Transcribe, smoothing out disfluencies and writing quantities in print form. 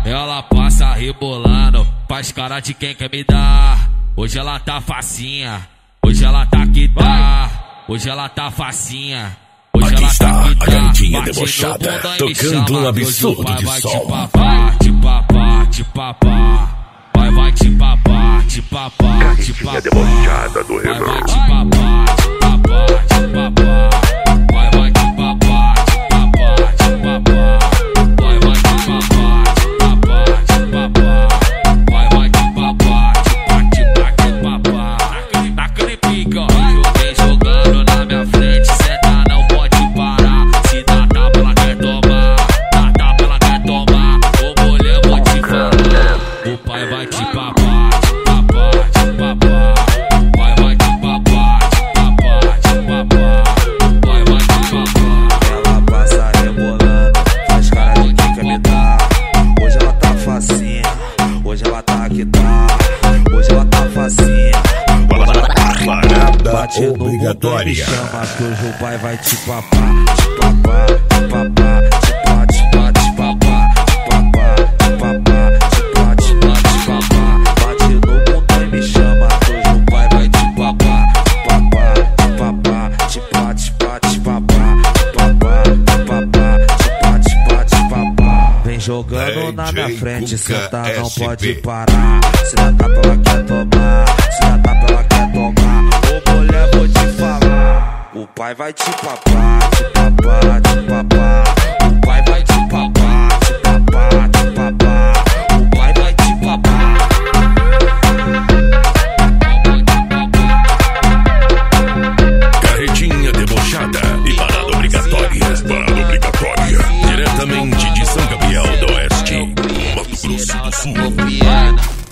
Ela passa rebolando, faz cara de quem quer me dar. Hoje ela tá facinha, hoje ela tá que dá. Hoje ela tá facinha, hoje aqui ela está tá que dá. a garotinha Bate debochada, no bunda e me tocando chama, um absurdo que hoje o pai de vai som. te papar, te papar, te papar. Vai te papar, te papar, te papar. Debochada do Vai Renan. te papar, te papar, te papar. Vai te papar, te papar, te papar. Vai te papar, te papar, te papar. Vai te papar, te papar. Naquele pique, ó. Vem jogando na minha frente, senta, não pode parar. Se dá tapa, ela quer tomar. Dá tapa, ela quer tomar. Ô mulher, vou te falar. O pai vai te papar, te papar, te papar. Vai te papar, te papar, te papar. Vai te papar. Ela passa rebolando, faz cara de quem quer me dar. Hoje ela tá facinha, hoje ela tá que tá. Hoje ela tá facinha. Bate no botão e me chama que hoje o pai vai te papar. Te papar, te papar, te pá, te pá, te papar. Te papar, te papar, te pá, te pá, te papar. Bate no botão e me chama que hoje o pai vai te papar. Te papar, te papar, te pá, te pá, te papar. Te papar, te papar, te pá, te pá, te papar. Vem jogando na minha frente, senta, não pode parar. Se dá tapa ela quer tomar, se dá tapa ela quer tomar. Ô mulher, vou te falar, o pai vai te papar, te papar, te papar. O pai vai te papar, te papar, te papar. O pai vai te papar. Carretinha debochada e parada obrigatória. Parada obrigatória. Diretamente de São Gabriel do Oeste, Mato Grosso do Sul.